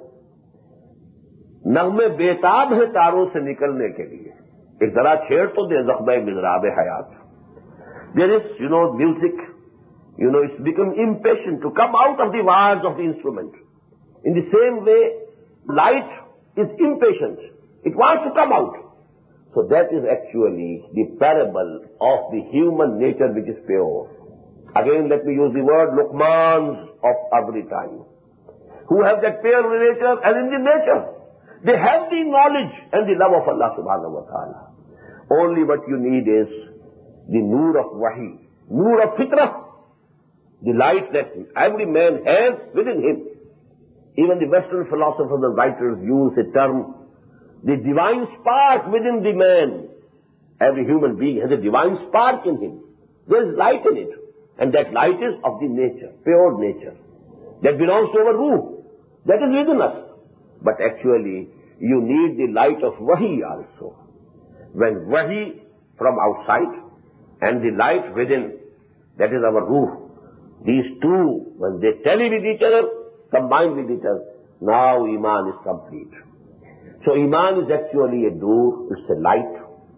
नग़मे बेताब है तारों से निकलने के लिए. एक जरा छेड़ तो दे ज़ख्म-ए मिज़राब हयात. There is, music, it's become impatient to come out of the wires of the instrument. In the same way, light is impatient. It wants to come out. So that is actually the parable of the human nature which is pure. Again, let me use the word Luqmans of every time. Who have that pure nature and in the nature. They have the knowledge and the love of Allah subhanahu wa ta'ala. Only what you need is the nur of wahi, nur of fitrah, the light that every man has within him. Even the Western philosophers and writers use a term, the divine spark within the man. Every human being has a divine spark in him. There is light in it. And that light is of the nature, pure nature. That belongs to our ruh. That is within us. But actually, you need the light of wahi also. When wahi from outside and the light within, that is our ruh. These two, when they tally with each other, combine with each other, now Iman is complete. So Iman is actually a nur, it's a light,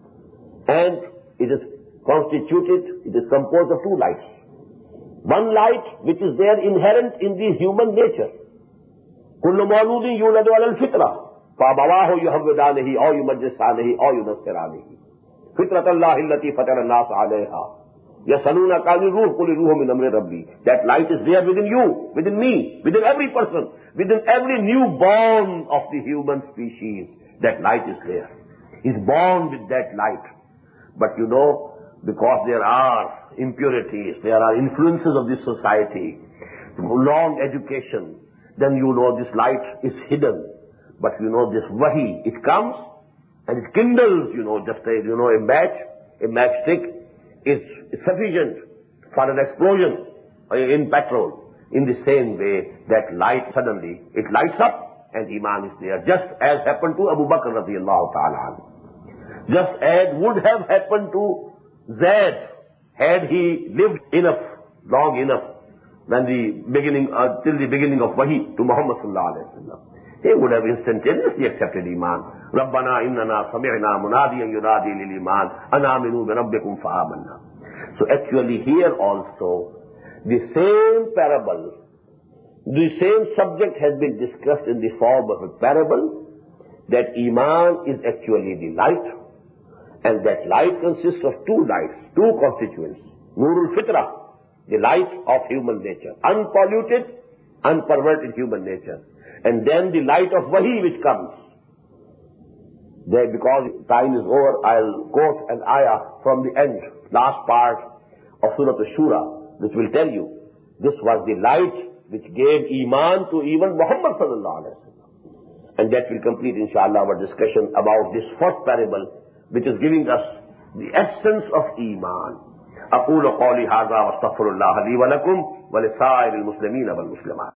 and it is constituted, it is composed of two lights. One light which is there inherent in the human nature. كُلُّ مَوْلُودٍ يُولَدُ عَلَى الْفِطْرَةِ فَأَبَوَاهُ يُهَوِّدَانِهِ أَوْ يُمَجِّسَانِهِ أَوْ يُنَصِّرَانِهِ فِطْرَةَ اللَّهِ الَّتِي فَطَرَ النَّاسَ عَلَيْهَا يَسْأَلُونَكَ عَنِ الرُّوحِ قُلِ الرُّوحُ مِنْ أَمْرِ رَبِّي. That light is there within you, within me, within every person, within every newborn of the human species. That light is there. He's born with that light. But you know, because there are impurities, there are influences of this society, long education, then you know this light is hidden. But you know this wahi, it comes and it kindles, just a matchstick is sufficient for an explosion in petrol. In the same way, that light suddenly, it lights up and Iman is there. Just as happened to Abu Bakr radiallahu ta'ala anhu. Just as would have happened to Zaid had he lived long enough, when till the beginning of Wahi to Muhammad sallallahu alayhi wa sallam. He would have instantaneously accepted Iman. Rabbana innana sami'na munadiyan yunadi lil iman an aminu bi rabbikum fa amanna. So actually here also, the same parable, the same subject has been discussed in the form of a parable, that Iman is actually the light, and that light consists of two lights, two constituents. Nurul Fitrah, the light of human nature, unpolluted, unperverted human nature. And then the light of Wahi which comes. Because time is over, I'll quote an ayah from the end, last part of Surah Ash-Shura, which will tell you, this was the light which gave Iman to even Muhammad sallallahu alaihi wasallam. And that will complete, inshallah, our discussion about this fourth parable, which is giving us the essence of Iman. أقول قولي هذا واستغفر الله لي ولكم ولسائر المسلمين والمسلمات.